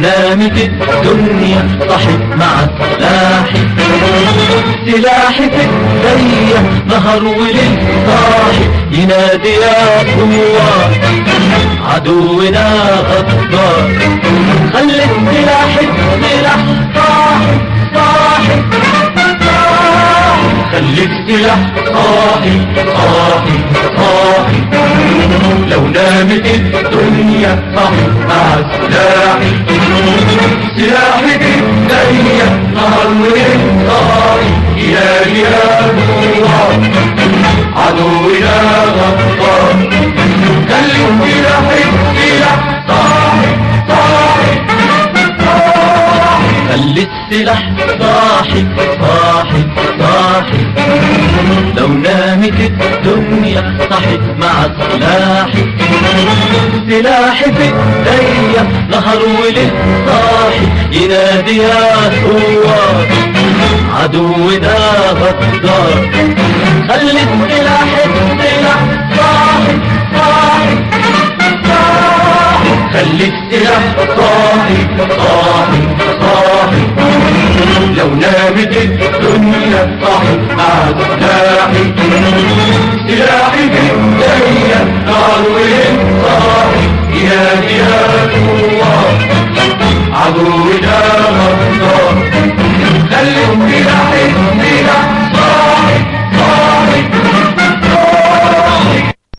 نامت الدنيا صحت مع سلاحي، سلاحي في ايديا نهر وليل صاحي ينادي يا ثوار عدونا غدار. خلي السلاح السلاح صاحي صاحي صاحي، خلي السلاح صاحي صاحي صاحي. لو نامت الدنيا صحت مع سلاحي، سلاحي في ايديا نهر وليل صاحي ينادي يا ثوار عدونا غدار. خلي السلاح السلاح صاحي صاحي صاحي، خلي السلاح صاحي صاحي صاحي. لو نامت الدنيا صحت مع سلاحي، سلاحي في ايديا نهر وليل صاحي ينادي يا ثوار عدونا غدار. خلي السلاح السلاح صاحي صاحي صاحي، خلي السلاح صاحي صاحي صاحي. لو